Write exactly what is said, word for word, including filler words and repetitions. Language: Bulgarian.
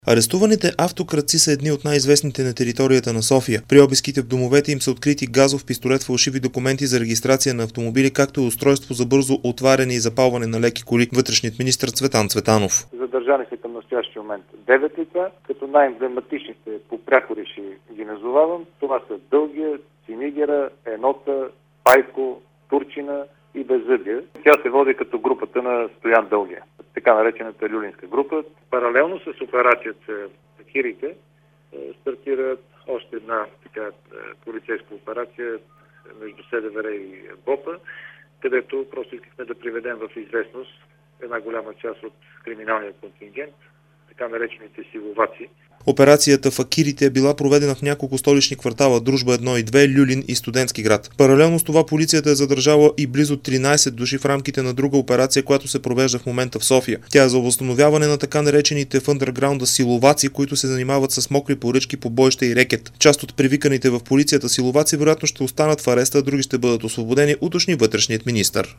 Арестуваните автокрадци са едни от най-известните на територията на София. При обиските в домовете им са открити газов пистолет, фалшиви документи за регистрация на автомобили, както и устройство за бързо отваряне и запалване на леки коли. Вътрешният министър Цветан Цветанов. Задържани са към настоящия момент девет лица, като най-емблематичните по прякори ще ги назовавам. Това са Дългия, Синигера, Енота, Пайко, Турчина и Беззъбия. Тя се води като групата на Стоян Дългия, така наречената люлинска група. Паралелно с операцията Хирите стартира още една така полицейска операция между СДВР и БОПа, където просто искахме да приведем в известност една голяма част от криминалния контингент, така наречените силоваци. Операцията в Акирите е била проведена в няколко столични квартала: Дружба едно и две, Люлин и Студентски град. Паралелно с това полицията е задържала и близо тринайсет души в рамките на друга операция, която се провежда в момента в София. Тя е за възстановяване на така наречените в андерграунда силоваци, които се занимават с мокри поръчки, побоища и рекет. Част от привиканите в полицията силоваци вероятно ще останат в ареста, а други ще бъдат освободени, уточни вътрешният министър.